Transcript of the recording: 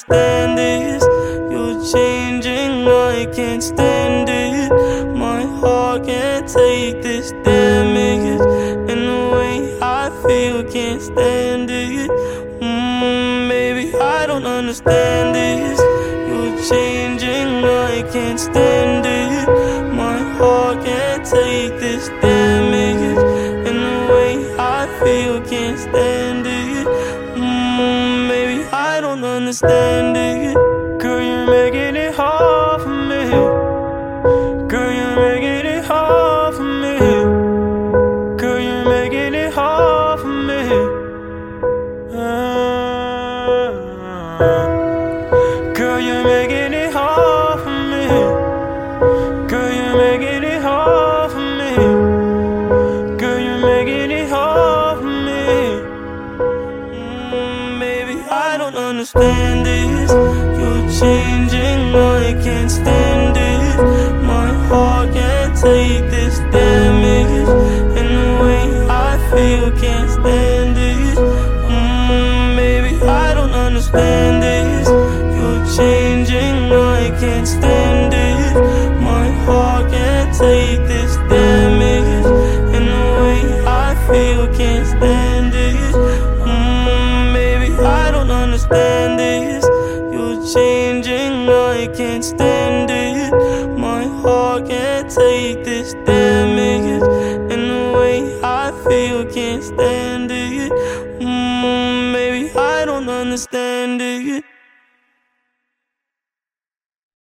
understand this. You're changing, I can't stand it. My heart can't take this damage, and the way I feel, can't stand it. Baby, I don't understand this. You're changing, I can't stand it. My heart can't take this damage, and the way I feel, can't stand it. Maybe I don't understand it. Girl, you're making it hard for me. Girl, you're making it hard for me. Girl, you're making it hard for me. Girl, you're making it hard for me. Girl, you're making it hard for me. Girl, you're making it hard for me. Baby, I don't understand this. You're changing, I can't stand it. My heart can't take this damage, and the way I feel, can't stand it. Baby, I don't understand this. You're changing, I can't stand it. My heart can't take this damage, and the way I feel, can't stand it. Baby, I don't understand this. You're changing, I can't stand it. My heart can't take this